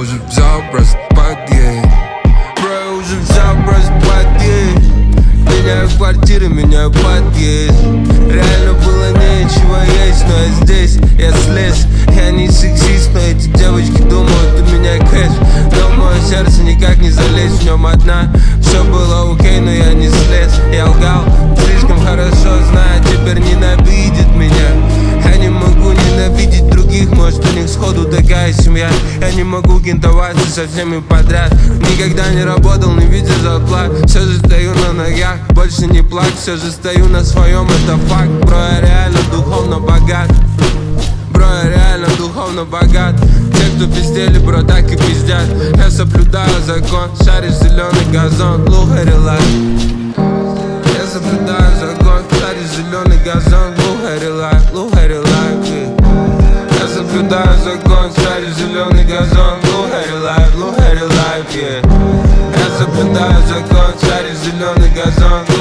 уже взял просто подъедь. Бро, я уже взял просто подъедь. Меняю квартиры, меняю подъезд. Реально было нечего есть, но я здесь, я слез. Я не сексист, но эти девочки думают, у меня кэш. Но мое сердце никак не залезть в нем одна. Все было окей, но я не слез. Я лгал, слишком хорошо знаю, теперь ненавидит меня. Я не могу ненавидеть других, может у них сходу такая семья. Я не могу кентоваться со всеми подряд. Никогда не работал, не видел зарплат. Все же стою на ногах, больше не плачь. Все же стою на своем, это факт. Бро, я реально духовно богат. Бро, я реально духовно богат. Те, кто пиздели, бро, так и пиздят. Я соблюдаю закон, шаришь зеленый газон. Лухари лайф. Я соблюдаю закон, шаришь зеленый газон. Лухари лайф, лухари лайф. Я соблюдаю закон, шаришь зеленый газон. Лухари лайф, лухари лайф. Я соблюдаю закон, шаришь зеленый газон.